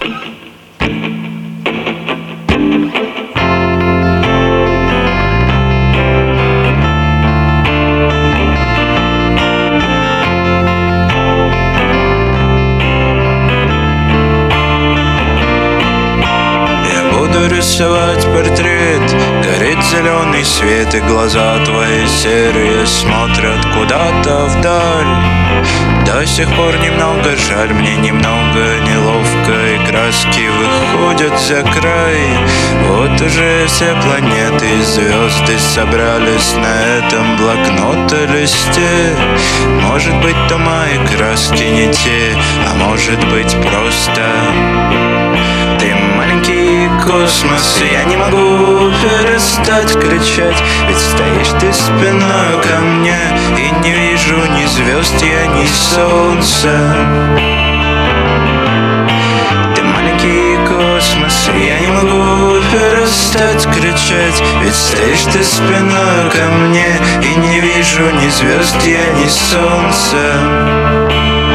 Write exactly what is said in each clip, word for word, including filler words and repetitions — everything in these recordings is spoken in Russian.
Рисовать портрет, горит зеленый свет, и глаза твои серые смотрят куда-то вдаль. До сих пор немного жаль, мне немного неловко, и краски выходят за край. Вот уже все планеты и звезды собрались на этом блокноте листе. Может быть, тома и краски не те, а может быть просто ты маленький космос, и я не могу перестать кричать, ведь стоишь ты спиной ко мне, и не вижу ни звезд я, ни солнца. Ты маленький космос, и я не могу перестать кричать, ведь стоишь ты спиной ко мне, и не вижу ни звезд я, ни солнца.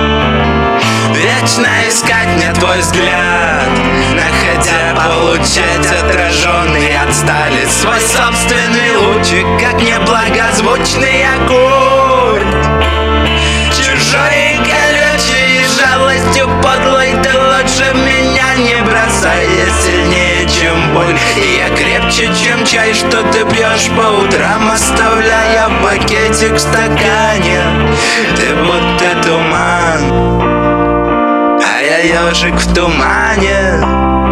Вечно искать мне твой взгляд, находя, получать отраженный, отстали свой собственный лучик, как неблагозвучный аккорд. Чужой колючей жалостью подлой ты лучше меня не бросай. Я сильнее, чем боль, и я крепче, чем чай, что ты пьешь по утрам, оставляя пакетик в стакане. Ты будто туман, а я ежик в тумане.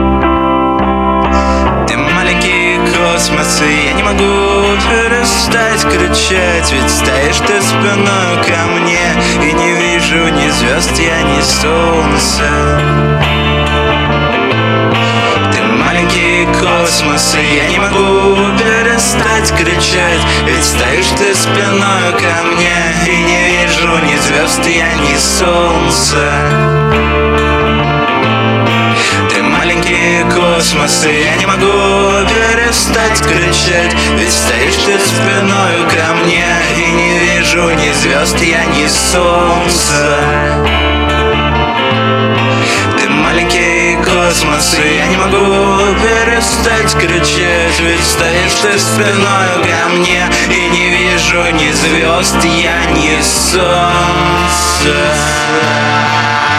Ты маленький космос, и я не могу перестать кричать, ведь стоишь ты спиной ко мне, и не вижу ни звезд я, ни солнца. Ты маленький космос, и я не могу перестать кричать, ведь стоишь ты спиной ко мне, и не вижу ни звезд я, ни солнца. Космос, и я не могу перестать кричать, ведь стоишь ты спиной ко мне, и не вижу ни звезд я, ни солнца. Ты маленький космос, и я не могу перестать кричать, ведь стоишь ты спиной ко мне, и не вижу ни звезд я, ни солнца.